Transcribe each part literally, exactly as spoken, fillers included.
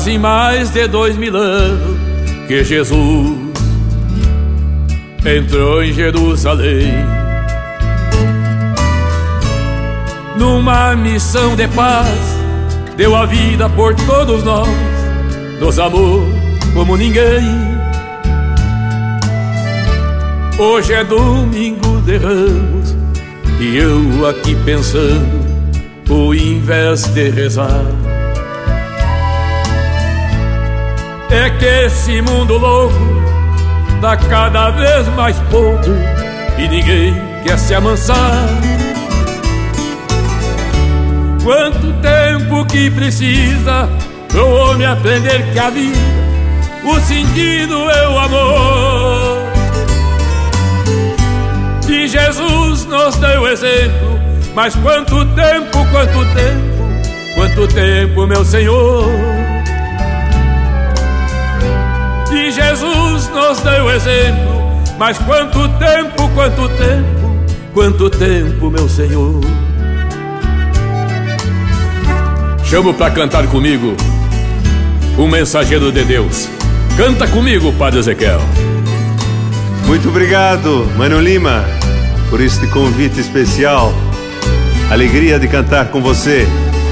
Fazem mais de dois mil anos que Jesus entrou em Jerusalém, numa missão de paz, deu a vida por todos nós, nos amou como ninguém. Hoje é domingo de Ramos e eu aqui pensando, ao invés de rezar, é que esse mundo louco tá cada vez mais podre e ninguém quer se amansar. Quanto tempo que precisa pro homem aprender que a vida, o sentido é o amor. E Jesus nos deu exemplo, mas quanto tempo, quanto tempo, quanto tempo, meu Senhor. E Jesus nos deu exemplo, mas quanto tempo, quanto tempo, quanto tempo, meu Senhor. Chamo para cantar comigo um mensageiro de Deus. Canta comigo, Padre Ezequiel. Muito obrigado, Mano Lima, por este convite especial. Alegria de cantar com você.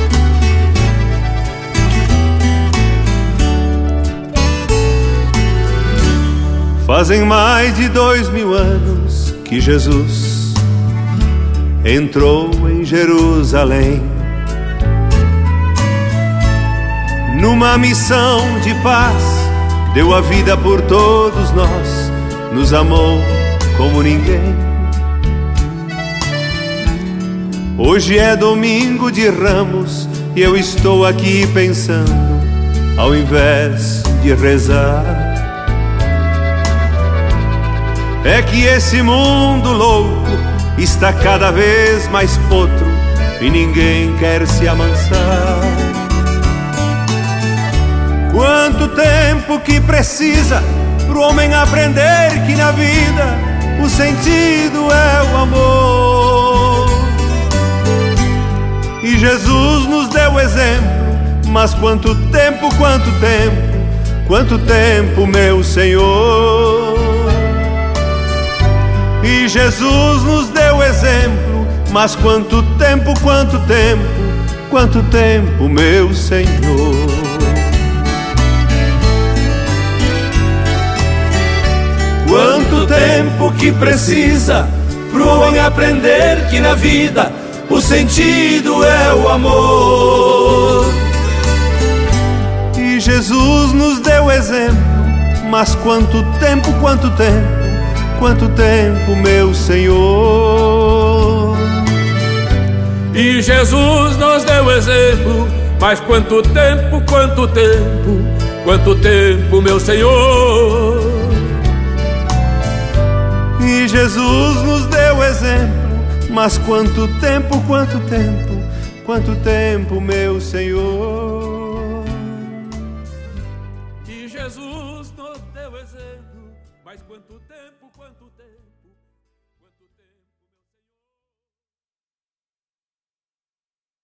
Fazem mais de dois mil anos que Jesus entrou em Jerusalém, numa missão de paz, deu a vida por todos nós, nos amou como ninguém. Hoje é domingo de Ramos e eu estou aqui pensando, ao invés de rezar, é que esse mundo louco está cada vez mais potro e ninguém quer se amansar. Quanto tempo que precisa pro homem aprender que na vida o sentido é o amor. E Jesus nos deu exemplo, mas quanto tempo, quanto tempo, quanto tempo, meu Senhor. E Jesus nos deu exemplo, mas quanto tempo, quanto tempo, quanto tempo, meu Senhor. Quanto tempo que precisa pro homem aprender que na vida o sentido é o amor. E Jesus nos deu exemplo, mas quanto tempo, quanto tempo, quanto tempo, meu Senhor. E Jesus nos deu exemplo, mas quanto tempo, quanto tempo, quanto tempo, meu Senhor. E Jesus nos deu exemplo, mas quanto tempo, quanto tempo, quanto tempo, meu Senhor. E Jesus nos deu exemplo, mas quanto tempo, quanto tempo, quanto tempo.